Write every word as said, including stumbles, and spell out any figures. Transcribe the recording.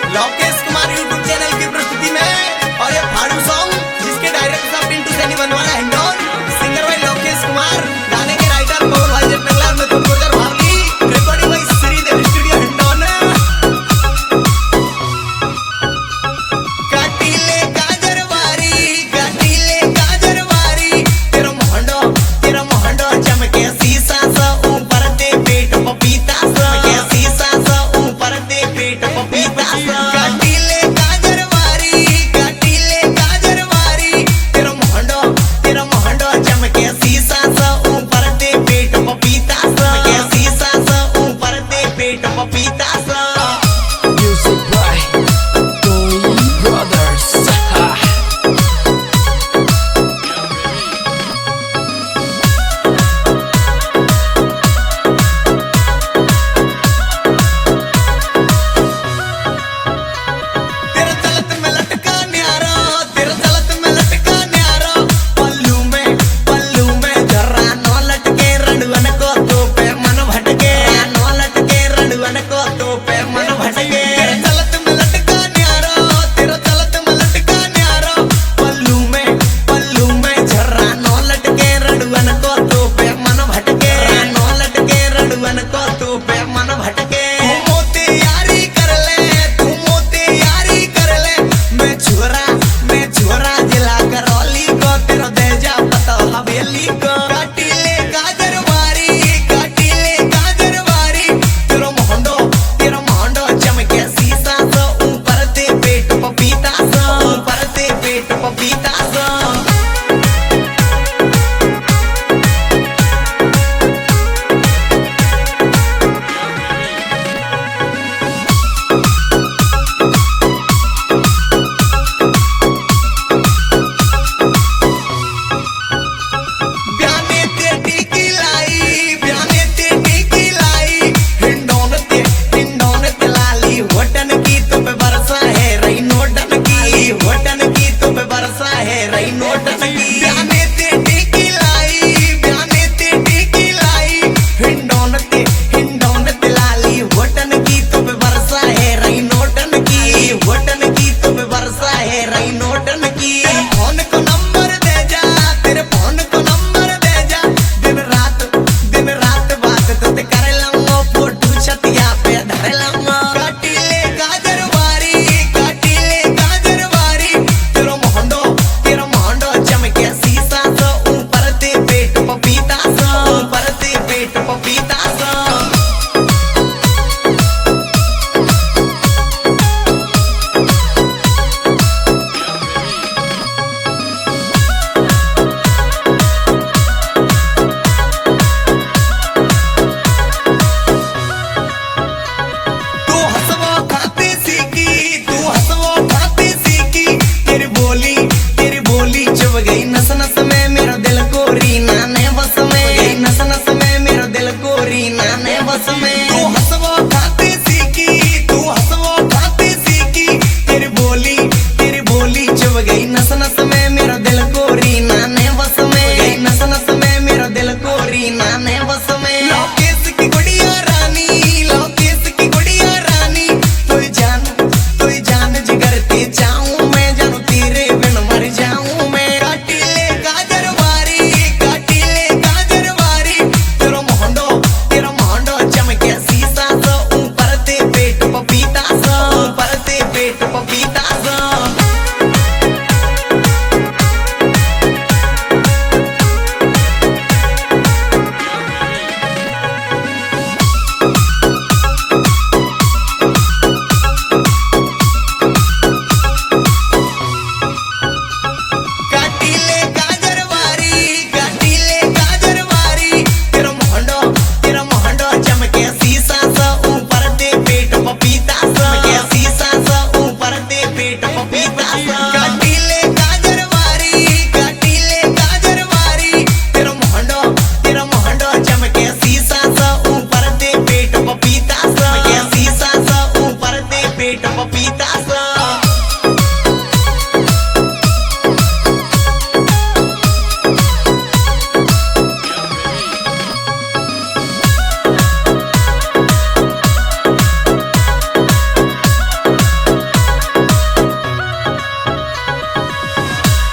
Lokesh Kumar YouTube channel की प्रस्तुति में और ये फाड़ू सॉन्ग जिसके डायरेक्टर साहब पिंटू सैनी बनवाना है हिंडोन, सिंगर भाई लोकेश कुमार, गाने के राइटर मोहन भाई जटनगला में तुम गुजर भावली, रिकॉर्डिंग भाई श्रीदेव स्टूडियो हिंडोन। काटीले काजरवारी काटीले काजरवारी तेरा मोहंडो तेरा मोहंडो चमके शीशा सा ऊपर दे पेट पपीता सा के शीशा सा ऊपर दे पेट पपीता सा। काटीले काजरवारी काटीले काजरवारी तेरा मोहंडो तेरा मोहंडो चमके शीशा सा ऊपर दे पेट पपीता सा के शीशा सा ऊपर दे पेट पपीता सा। Music by Tony Brothers. तेरे चलत में लटका न्यारा तेरे चलत में लटका न्यारा पल्लू में पल्लू में जर्रा नो लटके रणवन को तो पे मन भटके नो लटके रणवन को तो पे मन भटके।